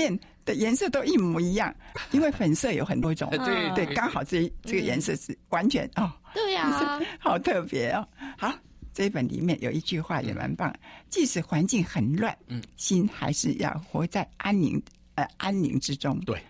的颜色都一模一样，因为粉色有很多种， 对对，刚好这个颜色是完全对呀， 好特别哦。好，这一本里面有一句话也蛮棒，即使环境很乱，心还是要活在安宁之中。 对，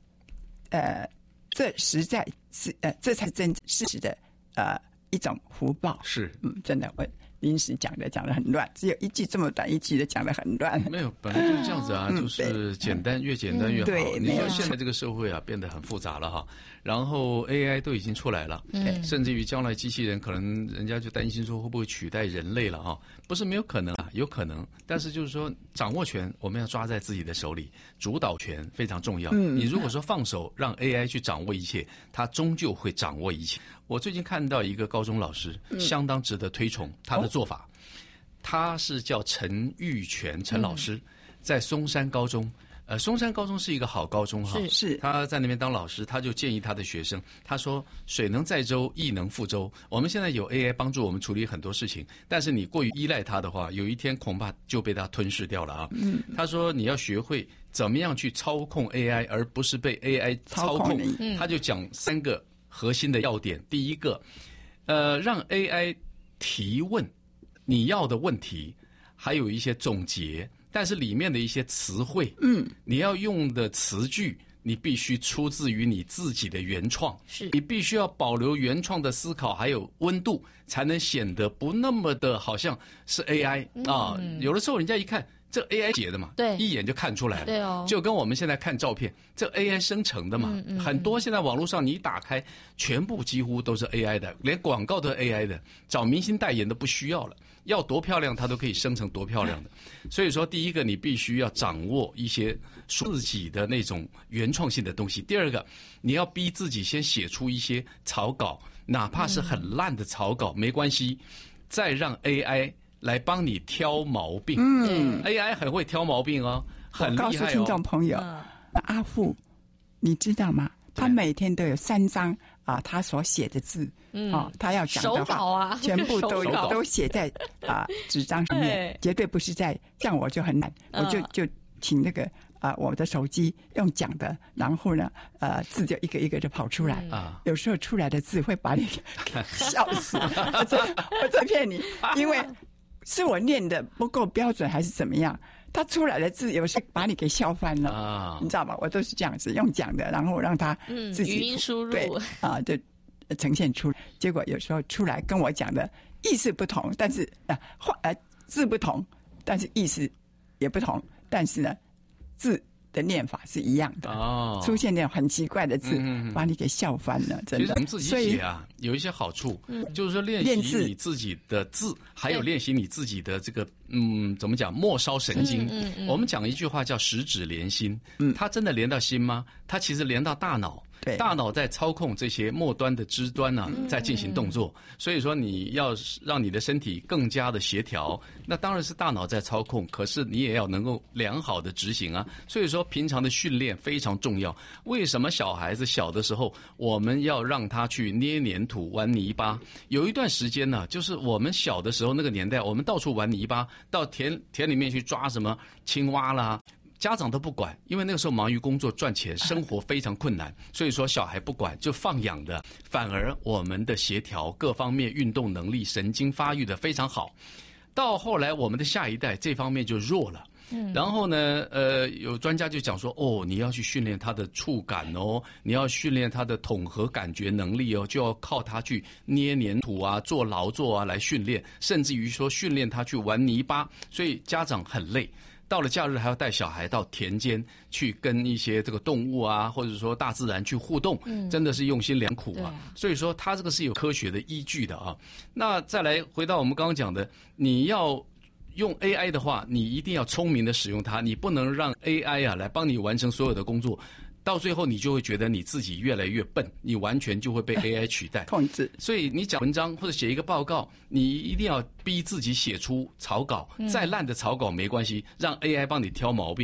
这实在是这才真事实的一种福报。 是， 真的，我临时讲的很乱，只有一句这么短一句的讲得很乱。 没有，本来就是这样子啊，就是简单越简单越好。 对， 你说现在这个社会啊变得很复杂了哈，然后 AI 都已经出来了，甚至于将来机器人可能人家就担心说会不会取代人类了哈，不是没有可能啊，有可能，但是就是说掌握权我们要抓在自己的手里，主导权非常重要。你如果说放手让 AI 去掌握一切，它终究会掌握一切。我最近看到一个高中老师，相当值得推崇他的做法。他是叫陈玉泉陈老师，在松山高中。松山高中是一个好高中哈， 是他在那边当老师，他就建议他的学生，他说水能载舟，亦能覆舟。我们现在有 AI 帮助我们处理很多事情，但是你过于依赖它的话，有一天恐怕就被它吞噬掉了啊。他说你要学会怎么样去操控 AI， 而不是被 AI 操控。他就讲3个核心的要点。第一个，让 AI 提问你要的问题，还有一些总结，但是里面的一些词汇，你要用的词句，你必须出自于你自己的原创， 是你必须要保留原创的思考还有温度，才能显得不那么的好像是 AI 啊。有的时候人家一看这 AI 写的嘛， 对， 一眼就看出来了， 对哦， 就跟我们现在看照片，这 AI 生成的嘛，很多现在网络上你一打开，全部几乎都是 AI 的，连广告都是 AI 的，找明星代言都不需要了。要多漂亮，它都可以生成多漂亮的。所以说，第一个，你必须要掌握一些自己的那种原创性的东西；第二个，你要逼自己先写出一些草稿，哪怕是很烂的草稿，没关系，再让 AI 来帮你挑毛病。AI 很会挑毛病哦，很厉害哦。 我告诉听众朋友，阿富，你知道吗？他每天都有3张他所写的字，他要讲的话，全部都写在纸张上面，绝对不是在像我就很懒，我就请那个我的手机用讲的，然后呢字就一个一个的跑出来，有时候出来的字会把你笑死，我在骗你，因为是我念的不够标准还是怎么样？他出来的字有时把你给笑翻了，你知道吗？我都是这样子用讲的，然后让他自己语音输入， 对就呈现出来。结果有时候出来跟我讲的意思不同，但是字不同，但是意思也不同，但是呢字的念法是一样的。出现那种很奇怪的字，把你给笑翻了，真的。 其实我们自己写有一些好处，就是说练习你自己的字，还有练习你自己的这个怎么讲末梢神经。我们讲一句话叫十指连心，它真的连到心吗？它其实连到大脑。大脑在操控这些末端的肢端呢，在进行动作。所以说你要让你的身体更加的协调，那当然是大脑在操控，可是你也要能够良好的执行啊。所以说平常的训练非常重要。为什么小孩子小的时候我们要让他去捏黏土玩泥巴？有一段时间呢，就是我们小的时候那个年代，我们到处玩泥巴，到田里面去抓什么青蛙啦，家长都不管，因为那个时候忙于工作赚钱，生活非常困难，所以说小孩不管就放养的，反而我们的协调各方面运动能力神经发育的非常好。到后来我们的下一代这方面就弱了。然后呢有专家就讲说，你要去训练他的触感哦，你要训练他的统合感觉能力哦，就要靠他去捏黏土啊，做劳作啊来训练，甚至于说训练他去玩泥巴，所以家长很累。到了假日还要带小孩到田间去跟一些这个动物啊，或者说大自然去互动，真的是用心良苦啊。所以说他这个是有科学的依据的啊。那再来回到我们刚刚讲的，你要用 AI 的话，你一定要聪明的使用它，你不能让 AI 来帮你完成所有的工作。到最后你就会觉得你自己越来越笨，你完全就会被 AI 取代控制。 所以你讲文章或者写一个报告，你一定要逼自己写出草稿，再烂的草稿没关系，让 AI 帮你挑毛病，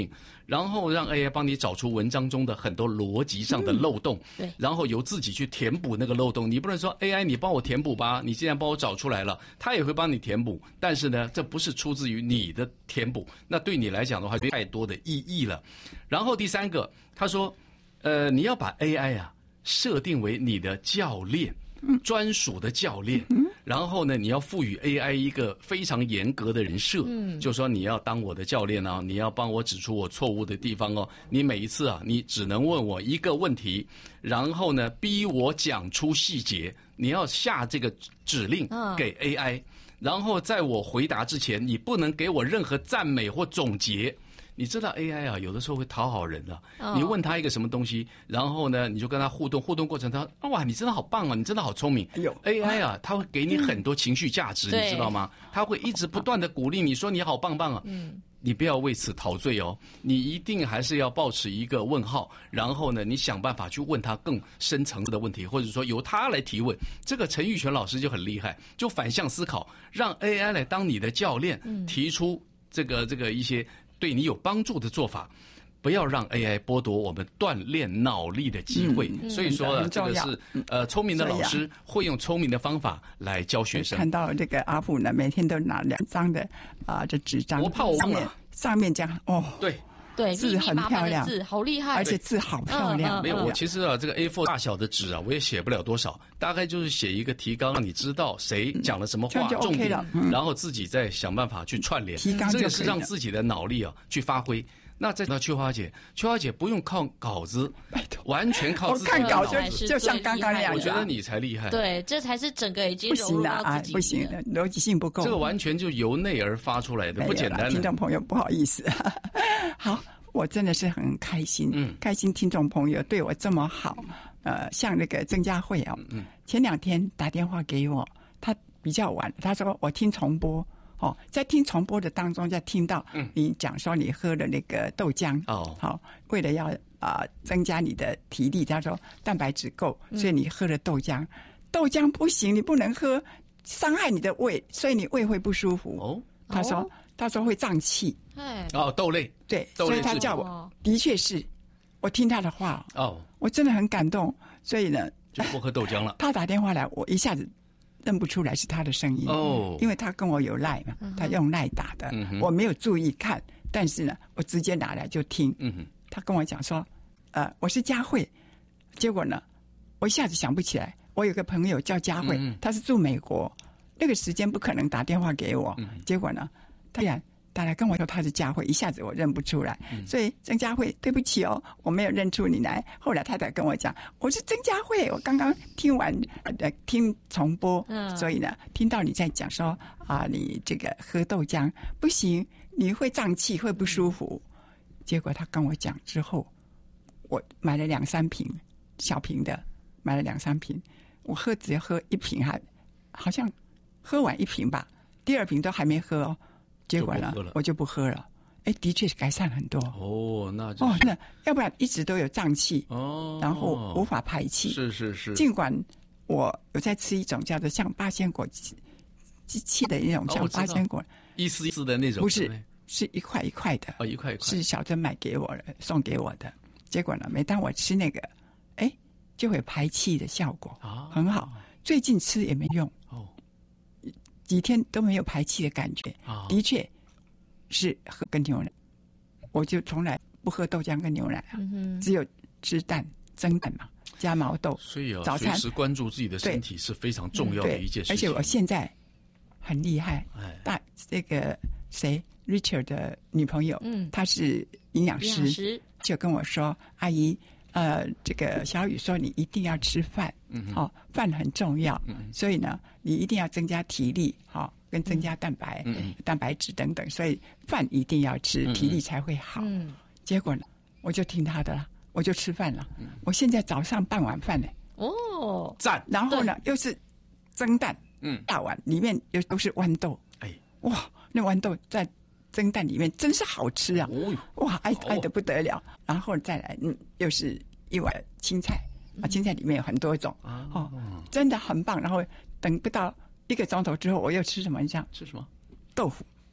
然后让 AI 帮你找出文章中的很多逻辑上的漏洞， 对， 然后由自己去填补那个漏洞。你不能说 AI 你帮我填补吧，你既然帮我找出来了，它也会帮你填补，但是呢，这不是出自于你的填补，那对你来讲的话，太多的意义了。然后第三个，他说，你要把 AI 啊设定为你的教练。专属的教练，然后呢，你要赋予 AI 一个非常严格的人设，就是说你要当我的教练啊，你要帮我指出我错误的地方哦。你每一次啊，你只能问我一个问题，然后呢，逼我讲出细节。你要下这个指令给 AI，然后在我回答之前，你不能给我任何赞美或总结。你知道 AI 啊，有的时候会讨好人的。你问他一个什么东西，然后呢，你就跟他互动过程，他哇，你真的好棒啊，你真的好聪明。AI 啊，他会给你很多情绪价值，你知道吗？他会一直不断的鼓励你说你好棒棒啊。你不要为此陶醉哦，你一定还是要抱持一个问号，然后呢，你想办法去问他更深层次的问题，或者说由他来提问。这个陈玉泉老师就很厉害，就反向思考，让 AI 来当你的教练，提出这个一些对你有帮助的做法，不要让 AI 剥夺我们锻炼脑力的机会。所以说，这个是聪明的老师会用聪明的方法来教学生。 看到这个阿普呢，每天都拿2张的这纸张， 我怕我忘了上面这样对， 字很漂亮， 字好厉害， 而且字好漂亮。 没有，我其实啊，这个 A4 大小的纸啊，我也写不了多少，大概就是写一个提纲，让你知道谁讲了什么话，重点，然后自己再想办法去串联。这个是让自己的脑力啊去发挥。那再到秋花姐不用靠稿子，完全靠自己的脑子。 我看稿就像刚刚那样。 我觉得你才厉害。 对，这才是整个已经融入到自己。 不行的，逻辑性不够。 这个完全就由内而发出来的，不简单的。 听众朋友，不好意思。好，我真的是很开心，开心听众朋友对我这么好。像那个曾佳慧啊，前2天打电话给我，他比较晚，他说我听重播。在听重播的当中，在听到你讲说你喝了那个豆浆，好，为了要增加你的体力，他说蛋白质够，所以你喝了豆浆。豆浆不行，你不能喝，伤害你的胃，所以你胃会不舒服。他说会胀气。 豆类对，所以他叫我，的确是我听他的话我真的很感动，所以呢就不喝豆浆了。 他打电话来，我一下子认不出来是他的声音因为他跟我有赖嘛，他用赖打的，我没有注意看，但是呢，我直接拿来就听。他跟我讲说，我是佳慧，结果呢，我一下子想不起来。我有个朋友叫佳慧，他是住美国，那个时间不可能打电话给我，结果呢，他打来跟我说他是佳慧，一下子我认不出来，所以曾佳慧对不起哦，我没有认出你来。后来他才跟我讲，我是曾佳慧，我刚刚听完听重播，所以呢听到你在讲说你这个喝豆浆不行，你会胀气会不舒服。结果他跟我讲之后，我买了2-3瓶小瓶的，买了2-3瓶，我只要喝1瓶，好像喝完1瓶吧，第2瓶都还没喝结果呢，我就不喝了。的确是改善很多。 那要不然一直都有胀气然后无法排气。 是。 尽管我有在吃一种叫做像八仙果气的那种，像八仙果一丝一丝的那种， 不是，是一块一块的一块一块， 是小珍买给我的，送给我的。结果呢，每当我吃那个，就会排气的效果很好。最近吃也没用几天都没有排气的感觉的确是喝跟牛奶，我就从来不喝豆浆跟牛奶只有吃蛋蒸蛋嘛，加毛豆。 所以早餐随时关注自己的身体是非常重要的一件事情。 而且我现在很厉害，这个谁 Richard 的女朋友她是营养师，就跟我说，阿姨这个小雨说你一定要吃饭，饭很重要，所以呢，你一定要增加体力，跟增加蛋白、蛋白质等等，所以饭一定要吃，体力才会好。结果呢，我就听他的了，我就吃饭了。我现在早上半碗饭呢， 赞。 然后呢，又是蒸蛋，大碗里面又都是豌豆，哇，那豌豆在蒸蛋里面真是好吃啊！哇，爱得不得了。然后再来，又是一碗青菜青菜里面有很多种真的很棒。然后等不到1个钟头之后，我又吃什么？你知道？ 吃什么？ 豆腐。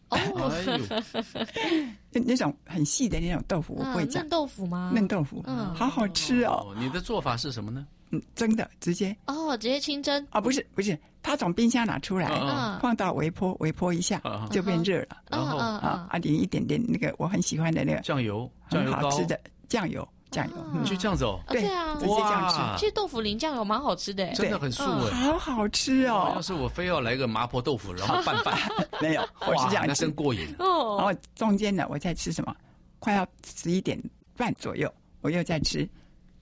哎呦， 那种很细的那种豆腐我不会讲嫩。豆腐吗？ 嫩豆腐，好好吃哦。 你的做法是什么呢？ 蒸的直接直接清蒸。 不是，它从冰箱拿出来，放到微波一下就变热了。 然后淋一点点那个我很喜欢的那个酱油很好膏吃的酱油， 就这样子哦。 对啊， 直接这样哇吃。 其实豆腐淋酱油蛮好吃的， 真的很素哎。 好好吃哦要！是我非要来个麻婆豆腐，然后拌拌， 没有，我是这样那吃真过瘾。 然后中间呢，我在吃什么？快要11点半左右，我又在吃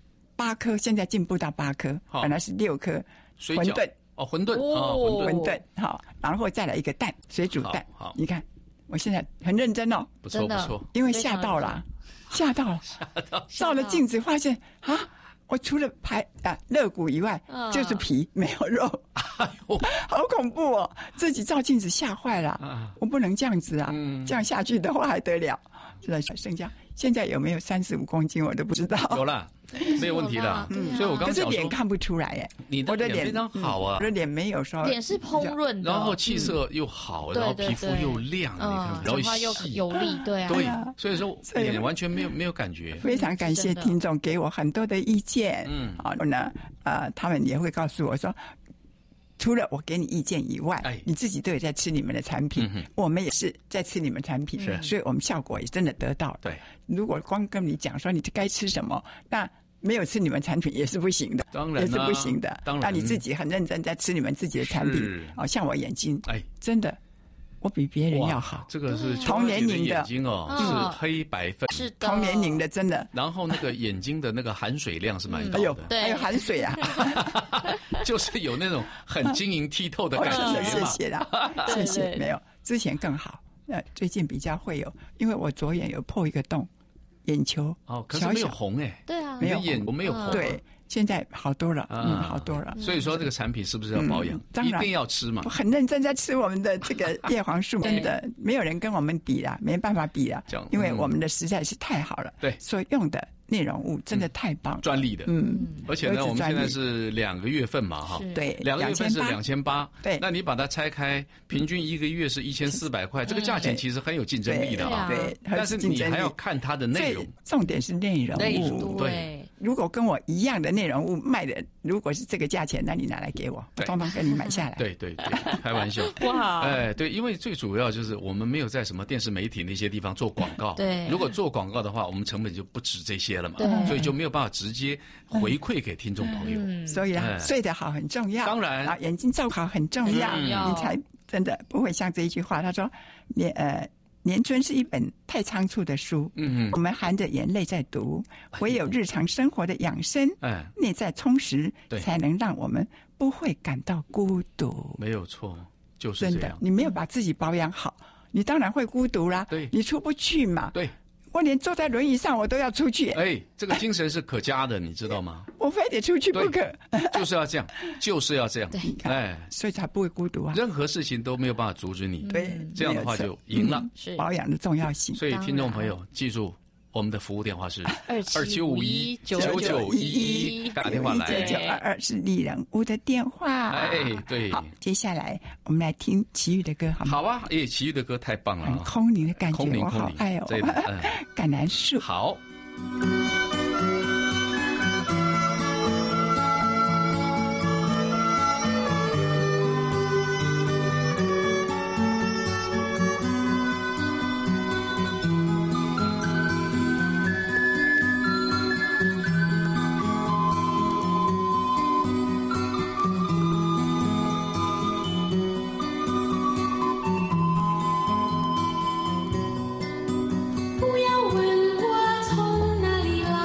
8颗，现在进步到8颗，本来是6颗水饺馄饨馄饨馄饨好，然后再来一个蛋，水煮蛋。 好， 你看我现在很认真哦， 不错不错。 因为吓到了，照了镜子发现啊，我除了肋骨以外就是皮没有肉， 哎呦， 好恐怖哦！自己照镜子吓坏了，我不能这样子啊，这样下去的话还得了？剩下现在有没有35公斤我都不知道。 有啦，没有问题的。所以我刚可是讲说， 脸看不出来哎， 你的脸非常好啊， 我的脸没有说脸是蓬润的， 然后气色又好，然后皮肤又亮，你看，然后讲话又有力，对啊， 对，所以说脸完全没有感觉。 非常感谢听众给我很多的意见，好呢，他们也会告诉我说，除了我给你意见以外，你自己都有在吃你们的产品，我们也是在吃你们产品，所以我们效果也真的得到了。 对， 如果光跟你讲说你该吃什么，那没有吃你们产品也是不行的， 当然也是不行的。 当然， 那你自己很认真在吃你们自己的产品，像我眼睛，真的。我比别人要好， 这个是同年龄的眼睛是黑白分， 是的， 同年龄的真的。 然后那个眼睛的那个含水量是蛮高的， 对，还有含水啊， 就是有那种很晶莹剔透的感觉谢谢啦，谢谢。没有之前更好，最近比较会有，因为我左眼有破一个洞，眼球可是没有红哎， 对啊， 没有眼没有红， 对。现在好多了，好多了。 所以说这个产品是不是要保养？一定要吃嘛。 我很认真在吃我们的这个叶黄素，真的没有人跟我们比啦，没办法比啦，因为我们的实在是太好了。 对， 所用的内容物真的太棒， 专利的。而且呢，我们现在是2个月份嘛，哈， 对 ，2个月份是2800， 对， 那你把它拆开，平均1个月是1400块，这个价钱其实很有竞争力的哈。 对， 但是你还要看它的内容， 重点是内容物。 对。 如果跟我一样的内容物卖的，如果是这个价钱，那你拿来给我，我通通跟你买下来。 对，开玩笑。 哇！ 对，因为最主要就是我们没有在什么电视媒体那些地方做广告。 对， 如果做广告的话，我们成本就不止这些了嘛。所以就没有办法直接回馈给听众朋友。 所以睡得好很重要， 当然， 眼睛照好很重要，你才真的不会像这一句话，他说年春是一本太仓促的书，我们含着眼泪在读，唯有日常生活的养生，内在充实，才能让我们不会感到孤独。 没有错，就是这样。 真的，你没有把自己保养好，你当然会孤独啦。 对， 你出不去嘛。 对。 我连坐在轮椅上我都要出去。 这个精神是可嘉的，你知道吗？ 我非得出去不可。 就是要这样，就是要这样。 所以才不会孤独啊。 任何事情都没有办法阻止你。 对， 这样的话就赢了。 保养的重要性。 所以听众朋友记住，我们的服务电话是 27519911， 打电话来。 9222是丽人屋的电话。 对。 好，接下来我们来听齐豫的歌，好吗？ 好啊，齐豫的歌太棒了， 很空灵的感觉，我好爱哦。橄榄树。 好。 不要问我从哪里来。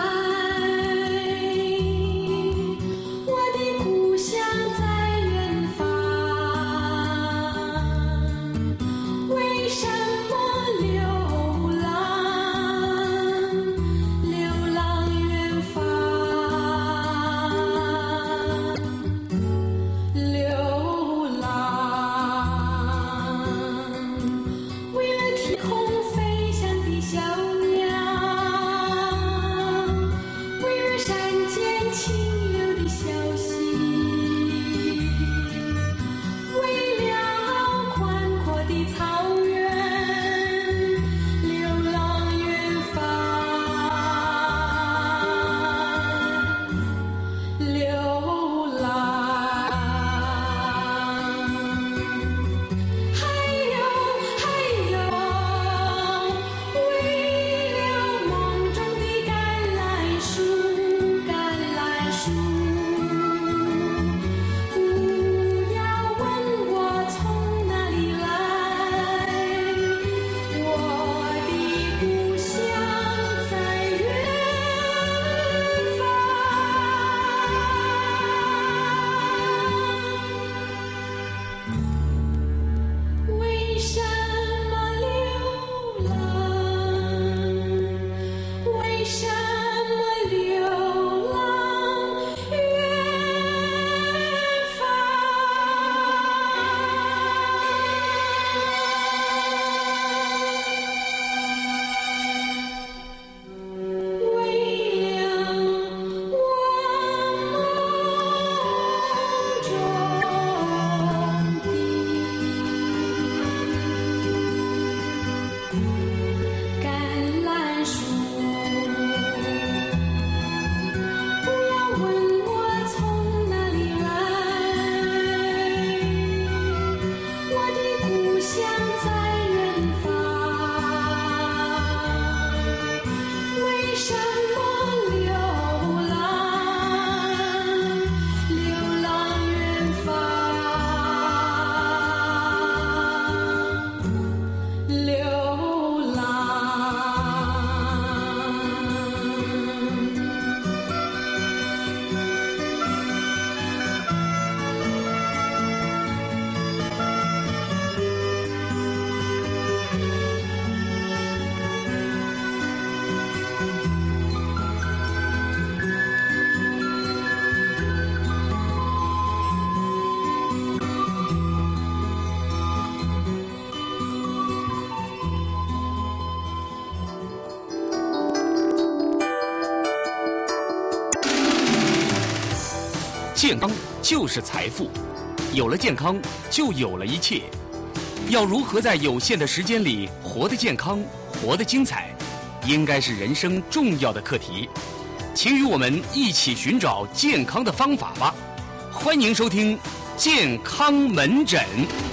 健康就是财富，有了健康就有了一切。要如何在有限的时间里活得健康、活得精彩，应该是人生重要的课题。请与我们一起寻找健康的方法吧。欢迎收听健康门诊。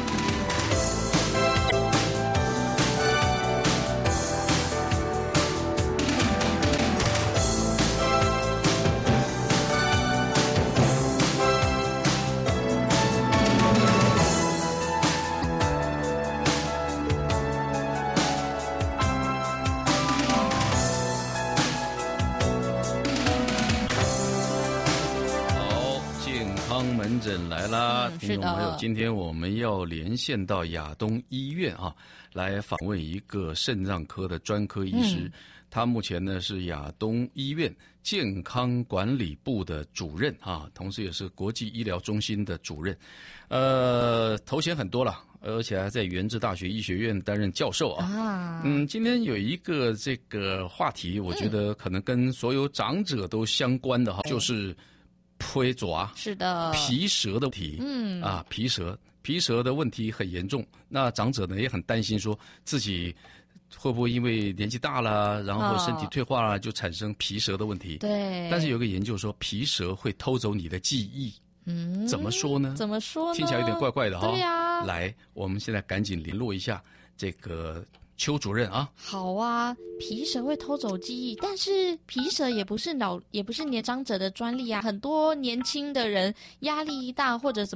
门诊来啦，听众朋友， 是的， 今天我们要连线到亚东医院啊，来访问一个肾脏科的专科医师。他目前呢是亚东医院健康管理部的主任啊，同时也是国际医疗中心的主任。头衔很多了，而且还在元智大学医学院担任教授啊。今天有一个这个话题，我觉得可能跟所有长者都相关的哈，就是推爪， 是的， 皮蛇的问题，皮蛇的问题很严重。那长者呢也很担心，说自己会不会因为年纪大了，然后身体退化了，就产生皮蛇的问题？ 对。 但是有个研究说，皮蛇会偷走你的记忆。怎么说呢？ 怎么说呢？ 听起来有点怪怪的哈。 对呀。 来，我们现在赶紧联络一下这个邱主任啊。 好啊，皮蛇会偷走记忆，但是皮蛇也不是年长者的专利啊，很多年轻的人压力一大或者怎么